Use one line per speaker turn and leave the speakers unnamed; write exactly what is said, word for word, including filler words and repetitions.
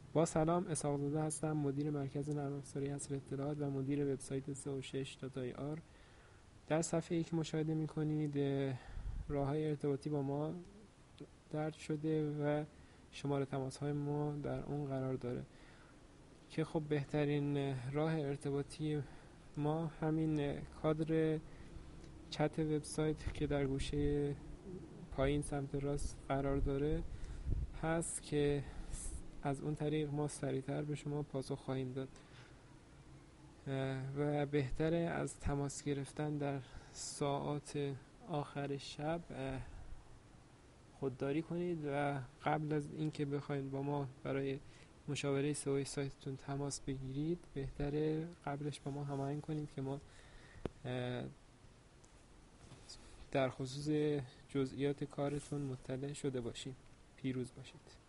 با سلام، اسحاق زاده هستم، مدیر مرکز نرم افزاری عصر اطلاعات و مدیر وبسایت سه و شش دات آی آر. در صفحه ای که مشاهده می‌کنید راه‌های ارتباطی با ما درج شده و شماره تماس‌های ما در اون قرار داره که خب بهترین راه ارتباطی ما همین کادر چت وبسایت که در گوشه پایین سمت راست قرار داره هست که از اون طریق ما سریعتر به شما پاسخ خواهیم داد و بهتره از تماس گرفتن در ساعات آخر شب خودداری کنید و قبل از اینکه بخواید با ما برای مشاوره سئو سایتتون تماس بگیرید بهتره قبلش با ما هماهنگ کنید که ما در خصوص جزئیات کارتون مطلع شده باشیم. پیروز باشید.